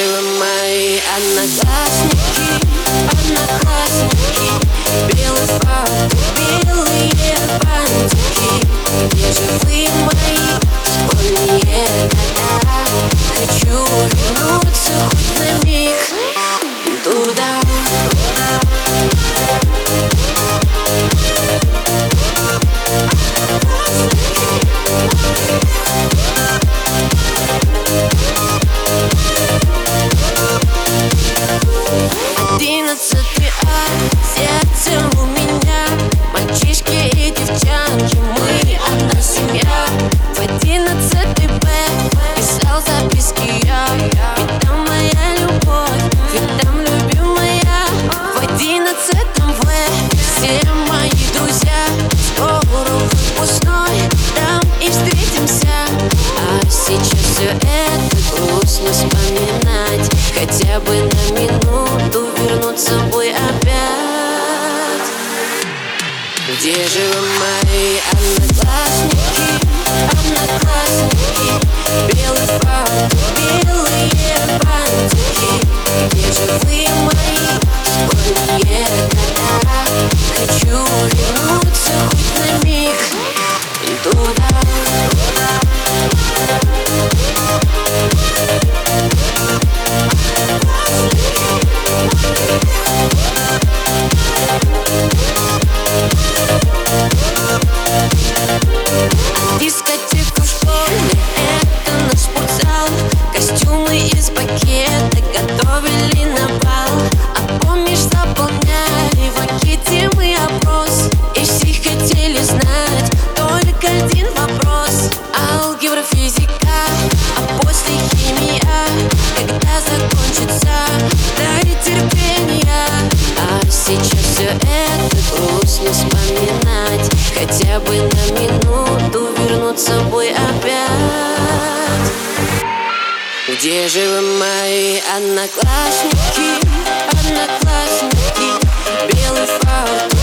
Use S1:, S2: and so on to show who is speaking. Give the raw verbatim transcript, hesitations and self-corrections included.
S1: вы, мои одноклассники, одноклассники? Белый фраг, белые бантики. Где же вы, мои школьные года? Хочу вернуться хоть на миг туда. Одиннадцатый А, сердце у меня. Мальчишки и девчонки, мы одна семья. В одиннадцатый Б писал записки я. Ведь там моя любовь, ведь там любимая. В одиннадцатом В все мои друзья. Скоро выпускной, там и встретимся. А сейчас все это грустно вспоминать. Хотя бы на минуту вернуть с собой опять. Где же вы, мои одноклассники, одноклассники? Белый фраг, белые бантики. Где же вы, мои школьные года? Хочу вернуться хоть на миг туда. Дискотека в школе, это наш спортзал. Костюмы из пакета готовили на бал. А помнишь, заполняли в анкете мы опрос, и все хотели знать только один вопрос: алгебра, физика, а после химия. Когда закончится, дай терпения. А сейчас все это грустно вспоминать. Хотя бы на минуту вернуть с собой опять. Где же вы, мои одноклассники, одноклассники? Белый фраг,